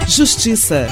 Justiça.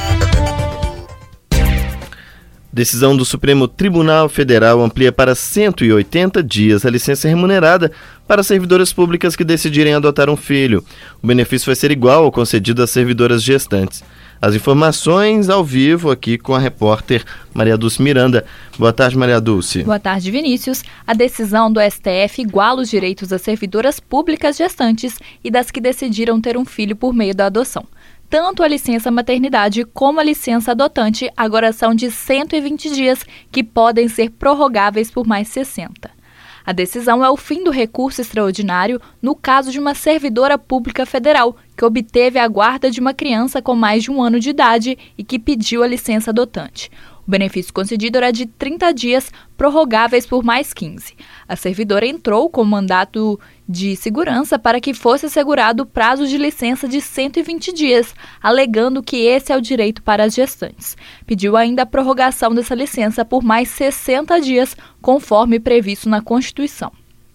Decisão do Supremo Tribunal Federal amplia para 180 dias a licença remunerada para servidoras públicas que decidirem adotar um filho. O benefício vai ser igual ao concedido às servidoras gestantes. As informações ao vivo aqui com a repórter Maria Dulce Miranda. Boa tarde, Maria Dulce. Boa tarde, Vinícius. A decisão do STF iguala os direitos das servidoras públicas gestantes e das que decidiram ter um filho por meio da adoção. Tanto a licença maternidade como a licença adotante agora são de 120 dias, que podem ser prorrogáveis por mais 60. A decisão é o fim do recurso extraordinário no caso de uma servidora pública federal que obteve a guarda de uma criança com mais de 1 ano de idade e que pediu a licença adotante. O benefício concedido era de 30 dias, prorrogáveis por mais 15. A servidora entrou com mandato de segurança para que fosse assegurado o prazo de licença de 120 dias, alegando que esse é o direito para as gestantes. Pediu ainda a prorrogação dessa licença por mais 60 dias, conforme previsto na Constituição.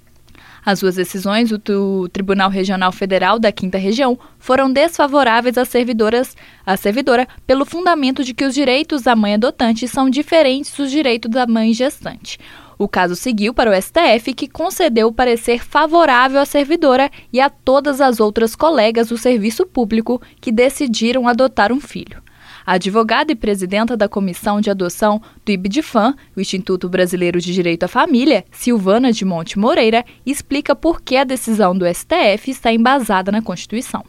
As duas decisões do Tribunal Regional Federal da 5ª Região foram desfavoráveis à servidora pelo fundamento de que os direitos da mãe adotante são diferentes dos direitos da mãe gestante. O caso seguiu para o STF, que concedeu o parecer favorável à servidora e a todas as outras colegas do serviço público que decidiram adotar um filho. A advogada e presidenta da Comissão de Adoção do IBDFAM, o Instituto Brasileiro de Direito à Família, Silvana de Monte Moreira, explica por que a decisão do STF está embasada na Constituição.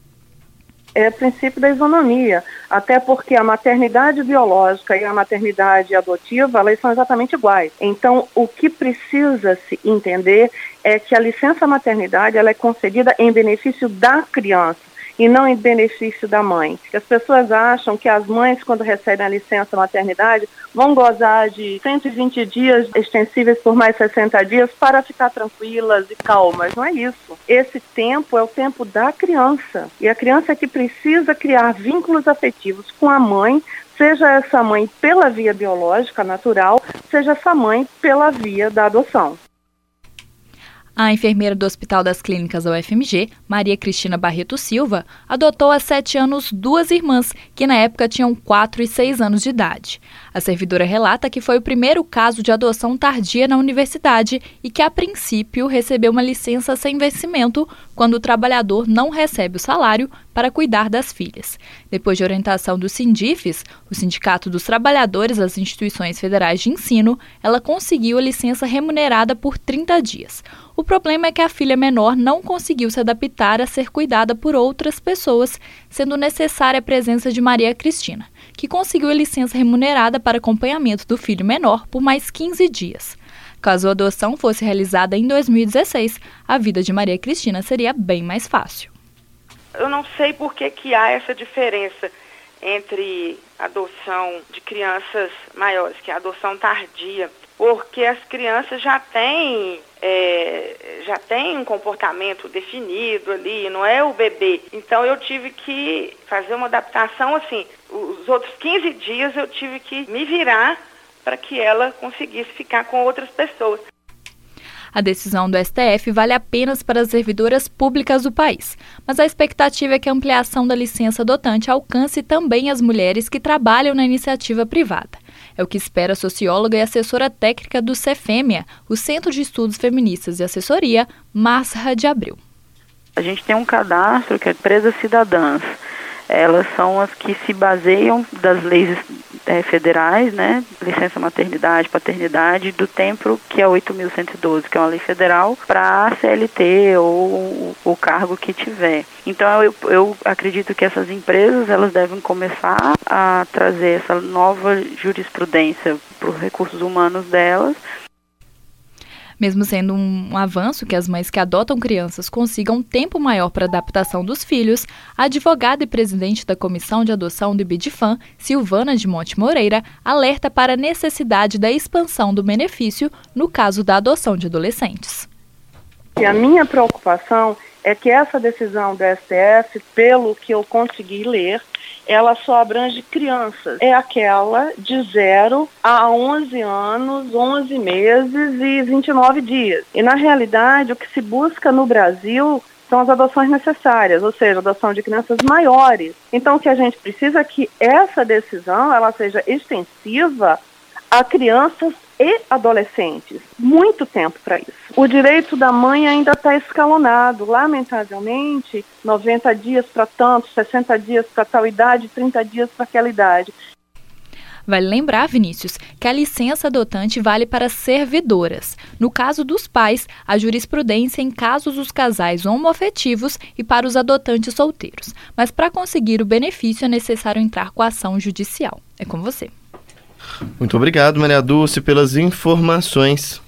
É o princípio da isonomia, até porque a maternidade biológica e a maternidade adotiva, elas são exatamente iguais. Então, o que precisa se entender é que a licença maternidade ela é concedida em benefício da criança e não em benefício da mãe. As pessoas acham que as mães, quando recebem a licença maternidade, vão gozar de 120 dias extensíveis por mais 60 dias para ficar tranquilas e calmas. Não é isso. Esse tempo é o tempo da criança. E a criança é que precisa criar vínculos afetivos com a mãe, seja essa mãe pela via biológica, natural, seja essa mãe pela via da adoção. A enfermeira do Hospital das Clínicas da UFMG, Maria Cristina Barreto Silva, adotou há 7 anos 2 irmãs, que na época tinham 4 e 6 anos de idade. A servidora relata que foi o primeiro caso de adoção tardia na universidade e que, a princípio, recebeu uma licença sem vencimento quando o trabalhador não recebe o salário para cuidar das filhas. Depois de orientação do Sindifes, o Sindicato dos Trabalhadores das Instituições Federais de Ensino, ela conseguiu a licença remunerada por 30 dias. O problema é que a filha menor não conseguiu se adaptar a ser cuidada por outras pessoas, sendo necessária a presença de Maria Cristina, que conseguiu a licença remunerada para acompanhamento do filho menor por mais 15 dias. Caso a adoção fosse realizada em 2016, a vida de Maria Cristina seria bem mais fácil. Eu não sei por que há essa diferença entre adoção de crianças maiores, que é a adoção tardia, porque as crianças já têm um comportamento definido ali, não é o bebê. Então eu tive que fazer uma adaptação assim, os outros 15 dias eu tive que me virar para que ela conseguisse ficar com outras pessoas. A decisão do STF vale apenas para as servidoras públicas do país, mas a expectativa é que a ampliação da licença adotante alcance também as mulheres que trabalham na iniciativa privada. É o que espera a socióloga e assessora técnica do CEFEMEA, o Centro de Estudos Feministas e Assessoria, Márcia de Abreu. A gente tem um cadastro que é empresas cidadãs. Elas são as que se baseiam das leis federais, né, licença maternidade, paternidade, do tempo que é 8.112, que é uma lei federal, para a CLT ou o cargo que tiver. Então eu acredito que essas empresas elas devem começar a trazer essa nova jurisprudência para os recursos humanos delas. Mesmo sendo um avanço que as mães que adotam crianças consigam um tempo maior para a adaptação dos filhos, a advogada e presidente da Comissão de Adoção do IBDFAM, Silvana de Monte Moreira, alerta para a necessidade da expansão do benefício no caso da adoção de adolescentes. E a minha preocupação é que essa decisão do STF, pelo que eu consegui ler, ela só abrange crianças. É aquela de 0 a 11 anos, 11 meses e 29 dias. E, na realidade, o que se busca no Brasil são as adoções necessárias, ou seja, adoção de crianças maiores. Então, o que a gente precisa é que essa decisão ela seja extensiva a crianças e adolescentes. Muito tempo para isso. O direito da mãe ainda está escalonado. Lamentavelmente, 90 dias para tanto, 60 dias para tal idade, 30 dias para aquela idade. Vale lembrar, Vinícius, que a licença adotante vale para servidoras. No caso dos pais, a jurisprudência em casos dos casais homoafetivos e para os adotantes solteiros. Mas para conseguir o benefício é necessário entrar com a ação judicial. É com você. Muito obrigado, Maria Dulce, pelas informações.